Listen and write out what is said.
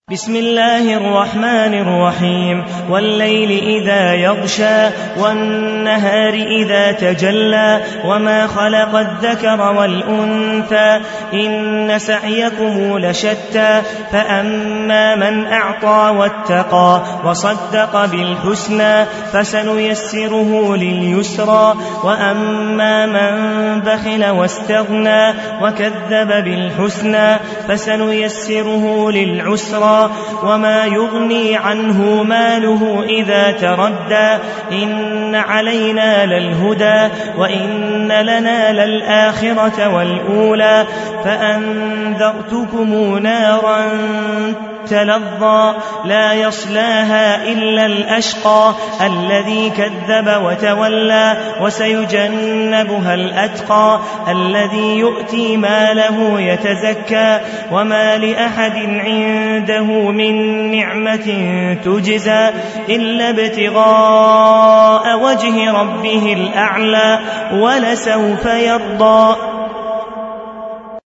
بسم الله الرحمن الرحيم والليل إذا يغشى والنهار إذا تجلى وما خلق الذكر والأنثى إن سعيكم لشتى فأما من أعطى واتقى وصدق بالحسنى فسنيسره لليسرى وأما من بخل واستغنى وكذب بالحسنى فسنيسره للعسرى وما يغني عنه ماله إذا تردى إن علينا للهدى وإن لنا للآخرة والأولى فأنذرتكم نارا تلظى لا يصلاها إلا الأشقى الذي كذب وتولى وسيجنبها الأتقى الذي يؤتي ماله يتزكى وما لأحد عنده من نعمة تجزى إلا ابتغاء وجه ربه الأعلى ولسوف يرضى.